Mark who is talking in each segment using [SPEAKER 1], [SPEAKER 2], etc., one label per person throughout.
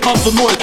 [SPEAKER 1] comes the noise.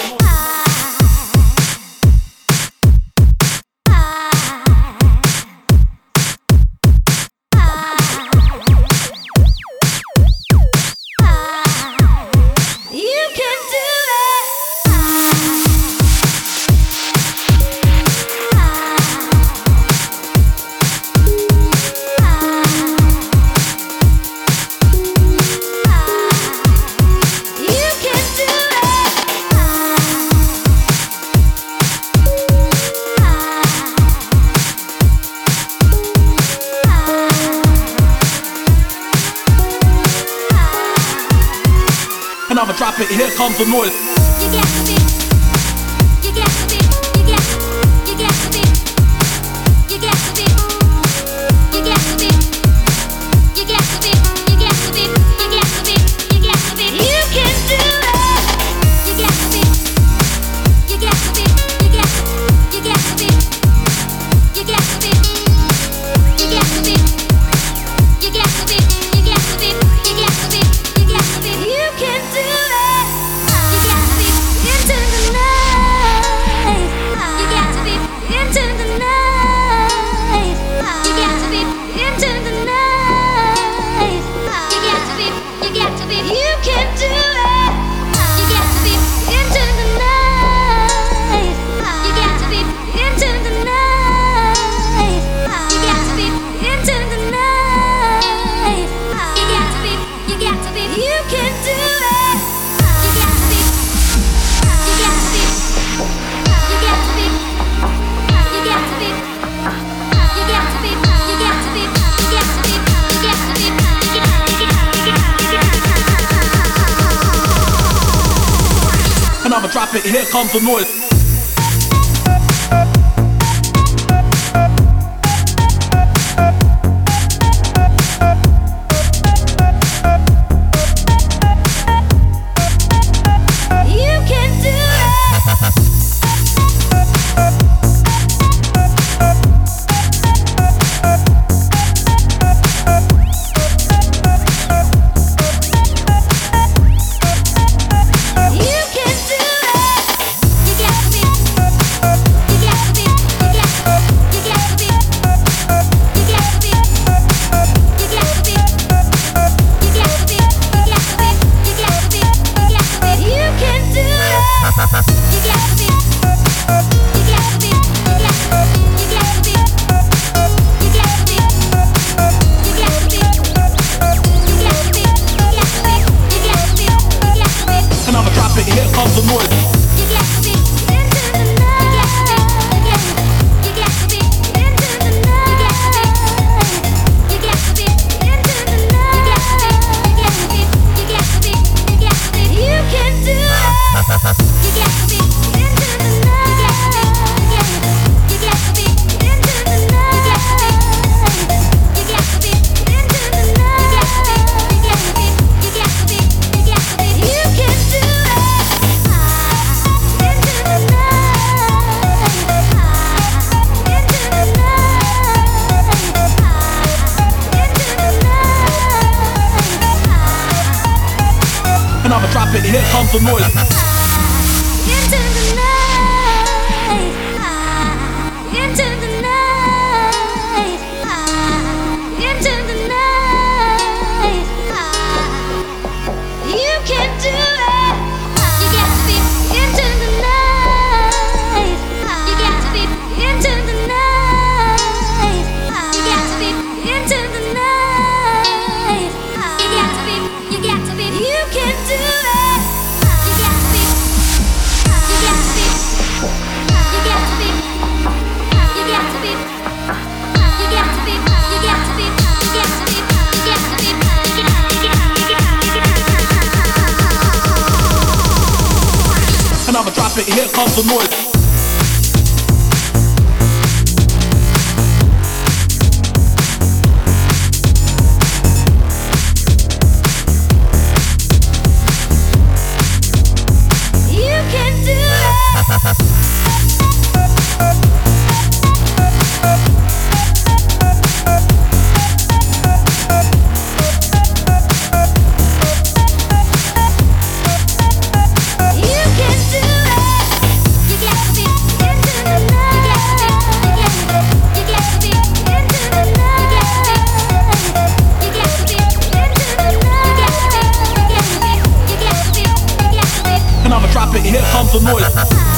[SPEAKER 1] And I'ma drop it, here comes the noise.
[SPEAKER 2] You get the beat. You get the beat. You get the beat. You get the beat. You get the beat. You get the beat. You get the beat. You get the beat. You get the beat. You can do it. You get the beat. You get the beat. You get the beat. You get the beat. You get the beat. You get the beat. You get the beat. You get the beat. You get the beat. You can do it. You get the beat into the night. You get the beat into the night. You get the beat into the night. You get the beat. You get the beat. You can do it. You get the beat into the night. You get the beat into the night. You get the beat into the night. You get the beat. You get the beat. You can do it. You get the beat. You get the beat. You get the beat. You get the beat. You get the beat. You get the beat. You get the beat. You get the beat.
[SPEAKER 1] And I'ma drop it, here comes the noise.
[SPEAKER 2] You can do it. You can do it. You get the beat. You get the beat. You get the beat. You get the beat. You get the beat. You get the beat. You get the beat. You get the beat. You get the beat. You can do it. You get the beat. You get the beat. You get the beat. You get the beat. You get the beat. You get the beat. You get the beat. You get the beat. You get the beat.
[SPEAKER 1] And I'ma drop it, here comes the noise.
[SPEAKER 2] You get the beat into the night. You get the beat into the night. You get the beat into the night. You get the beat. You get the beat. You get the beat. You can do it. You get the beat into the night. You get the beat into the night. You get the beat into the night. You get the beat. You get the beat. You get the beat. You can do it. Into the night. Into the night. Into the night.
[SPEAKER 1] And I'ma drop it, here comes the noise.
[SPEAKER 2] Into the night. Into the night. Into the night. You can do it. You get the beat into the night. You get the beat into the night. You get the beat into the night. You get the beat. You get the beat. You can do it. You get the beat. You get the beat. You get the beat. You get the beat. You get the beat. You get the beat. You get the beat. You get the beat.
[SPEAKER 1] And I'ma drop it, here comes the noise.
[SPEAKER 2] You can do it. You can
[SPEAKER 1] it, here comes the noise.